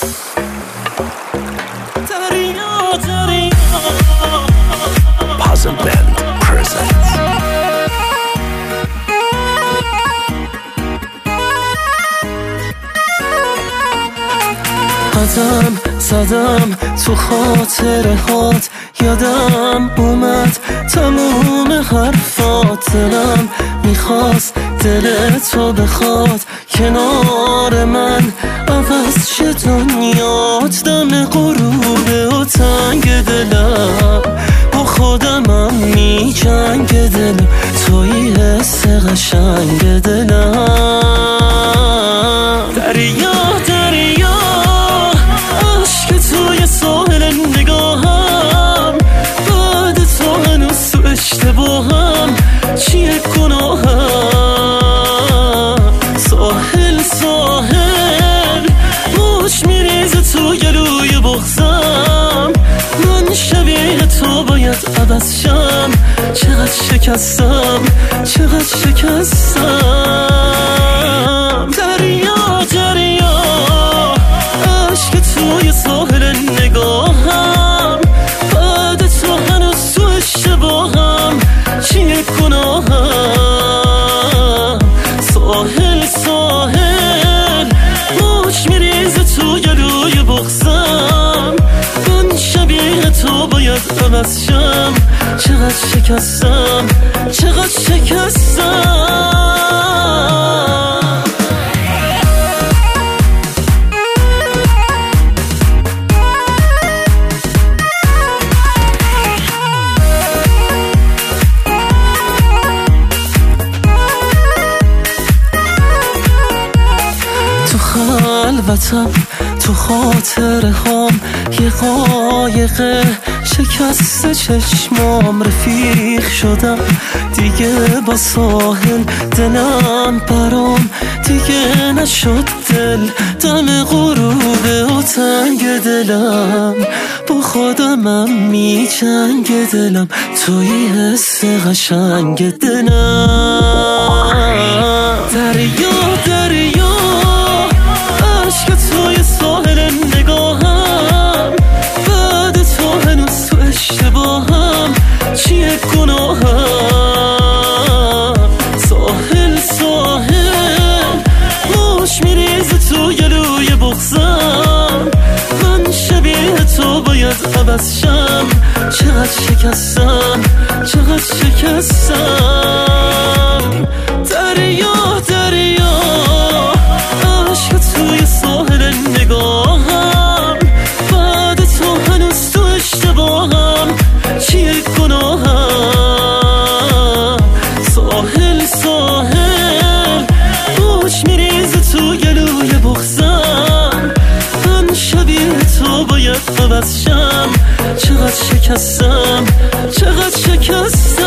Puzzle Band presents قدم زدم تو خاطره هات، یادم اومد تموم حرفات. دلم میخواست دل تو بخواد کنار من، عوض شه دنیات. دم غروبه و تنگ دلم با خودمم می جنگ دلم، توی حس قشنگ دلم. دریا دریا عشق توی ساحل نگاهم، بعد تو هنوز تو اشتباهم. چیه گناهم؟ ساحل ساحل موش میریزه تو گلوی بغزم. من شبیه تو باید عوض شم، چقدر شکستم چقدر شکستم. دریا دریا عشق توی ساحل نگاهم، بعد تو هنوز تو اشتباهم. چیه گناهم؟ ساحل ساحل موج میریزه تو گلوی بغزم. من شبیه تو باید عوض شم، چقدر شکستم چقدر شکستم. تو خلوتم تو خاطره هام، یه قایقه شکست چشمام. رفیق شدم دیگه با ساحل، دلم برام دیگه نشد دل. دم غروبه و تنگ دلم با خودمم می جنگ دلم، توی حس قشنگ دلم. دریا دریا عشق توی ساحل نگاهم، بعد تو هنوز تو اشتباهم. چیه گناهم؟ ساحل ساحل موش میریزه تو گلوی بغزم. من شبیه تو باید عوض شم، چقدر شکستم چقدر شکستم. دریا دریا عشق توی ساحل نگاهم، بعد تو هنوز تو اشتباهم. چیه گناهم؟ ساحل ساحل موج میریزه تو گلوی بغزم. من شبیه تو باید عوض شم، چقدر شکستم چقدر شکستم.